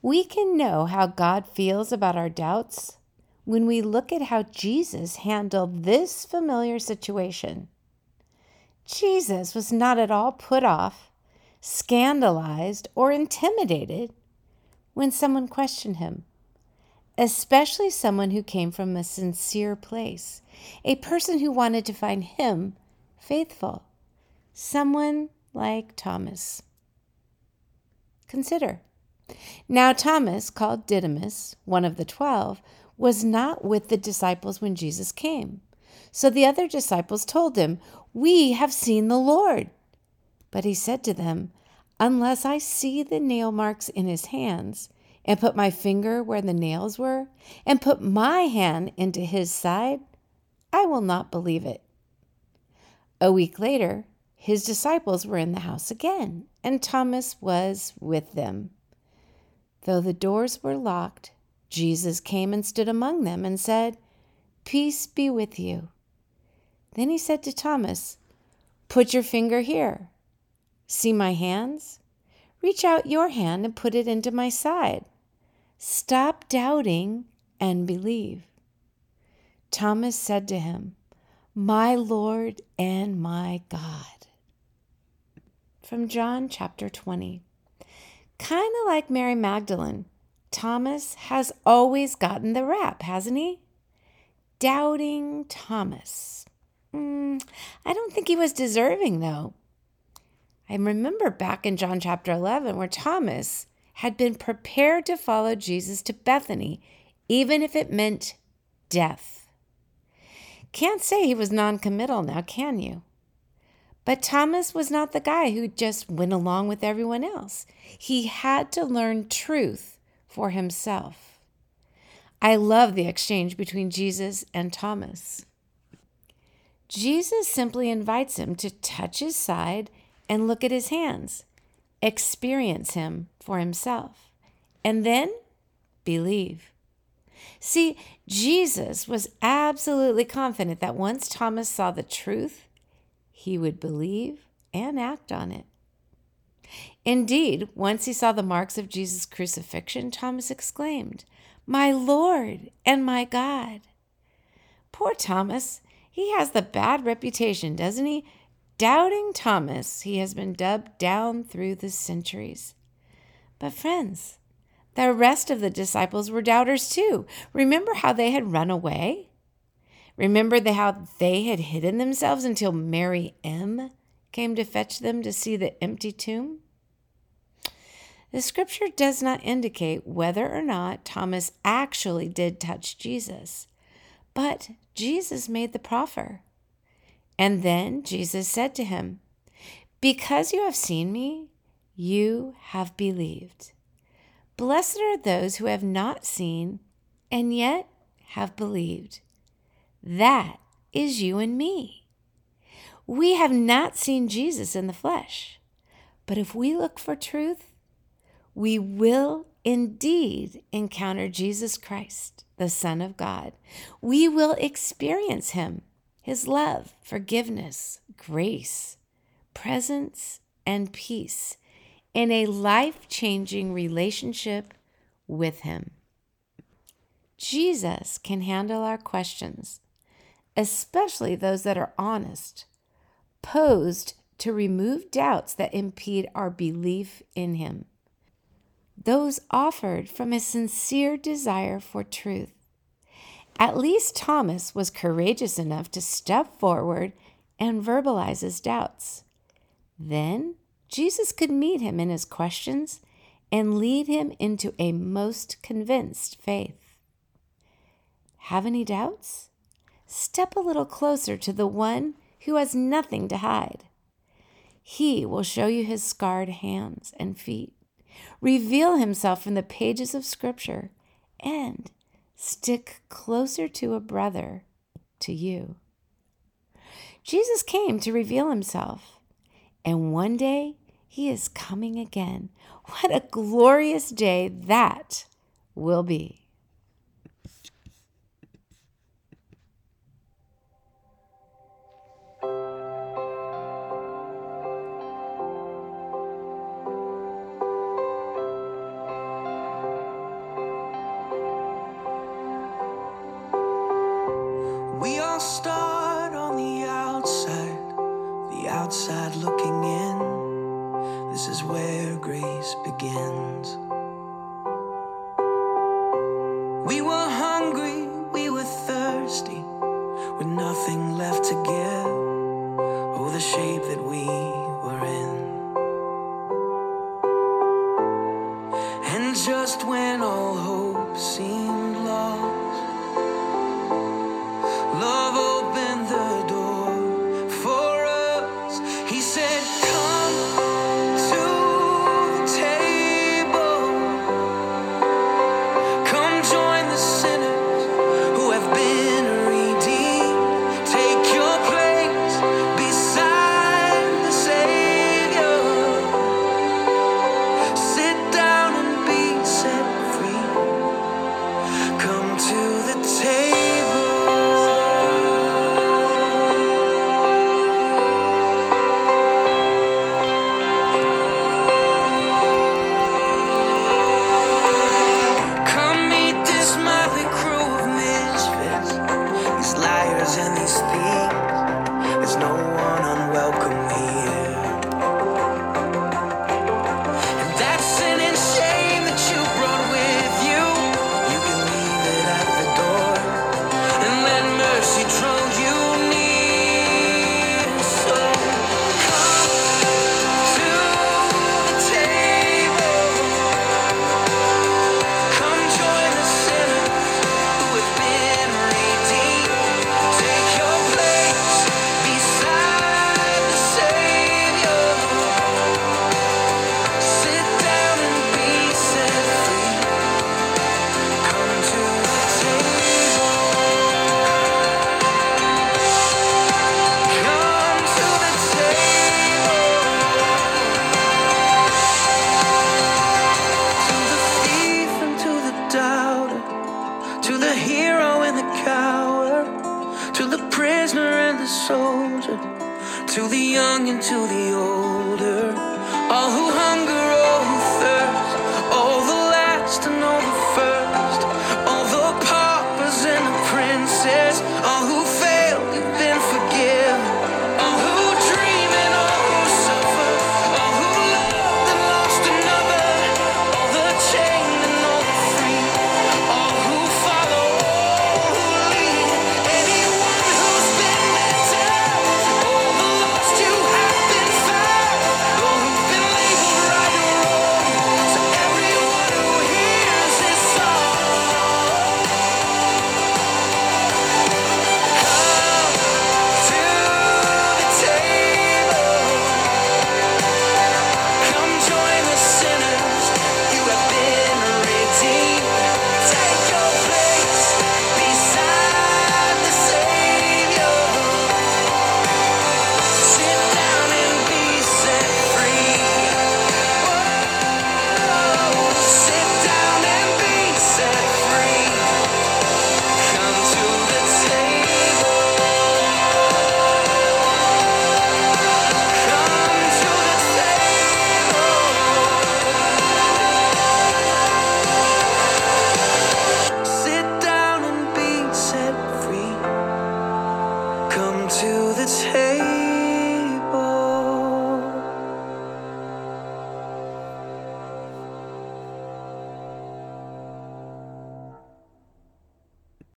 We can know how God feels about our doubts when we look at how Jesus handled this familiar situation. Jesus was not at all put off, scandalized, or intimidated when someone questioned him, especially someone who came from a sincere place, a person who wanted to find him faithful, someone like Thomas. Consider. Now Thomas, called Didymus, one of the 12, was not with the disciples when Jesus came. So the other disciples told him, "We have seen the Lord." But he said to them, "Unless I see the nail marks in his hands, and put my finger where the nails were, and put my hand into his side, I will not believe it." A week later, his disciples were in the house again, and Thomas was with them. Though the doors were locked, Jesus came and stood among them and said, "Peace be with you." Then he said to Thomas, "Put your finger here. See my hands? Reach out your hand and put it into my side. Stop doubting and believe." Thomas said to him, "My Lord and my God." From John chapter 20. Kind of like Mary Magdalene, Thomas has always gotten the rap, hasn't he? Doubting Thomas. I don't think he was deserving, though. I remember back in John chapter 11 where Thomas had been prepared to follow Jesus to Bethany, even if it meant death. Can't say he was non-committal now, can you? But Thomas was not the guy who just went along with everyone else. He had to learn truth for himself. I love the exchange between Jesus and Thomas. Jesus simply invites him to touch his side and look at his hands, experience him for himself, and then believe. See, Jesus was absolutely confident that once Thomas saw the truth, he would believe and act on it. Indeed, once he saw the marks of Jesus' crucifixion, Thomas exclaimed, "My Lord and my God." Poor Thomas, he has the bad reputation, doesn't he? Doubting Thomas, he has been dubbed down through the centuries. But friends, the rest of the disciples were doubters too. Remember how they had run away? Remember how they had hidden themselves until Mary M. came to fetch them to see the empty tomb? The scripture does not indicate whether or not Thomas actually did touch Jesus, but Jesus made the proffer. And then Jesus said to him, "Because you have seen me, you have believed. Blessed are those who have not seen and yet have believed." That is you and me. We have not seen Jesus in the flesh, but if we look for truth, we will indeed encounter Jesus Christ, the Son of God. We will experience him, his love, forgiveness, grace, presence, and peace in a life-changing relationship with him. Jesus can handle our questions, especially those that are honest, posed to remove doubts that impede our belief in him. Those offered from a sincere desire for truth. At least Thomas was courageous enough to step forward and verbalize his doubts. Then Jesus could meet him in his questions and lead him into a most convinced faith. Have any doubts? Step a little closer to the one who has nothing to hide. He will show you his scarred hands and feet, reveal himself from the pages of Scripture, and stick closer to a brother to you. Jesus came to reveal himself, and one day he is coming again. What a glorious day that will be. start on the outside looking in. This is where grace begins. We were hungry, we were thirsty, with nothing left to give. Oh, the shape that we were in. And just when all hope seemed lost, love opened the door for us. He said, come to the table. Come join the sinners who have been redeemed. Take your place beside the Savior. Sit down and be set free. Come to the table. Come meet this motley crew of misfits, these liars and these thieves. There's no one unwelcome here. And that sin and shame that you brought with you, you can leave it at the door and let mercy draw you near. So come to the table. Come join the sinners who have been redeemed. Take your place beside the Savior. Sit down and be set free. Come to the table. Come to the table. To the thief and to the doubter, to the hero and the coward, to the prisoner and the soldier, to the young and to the older, all who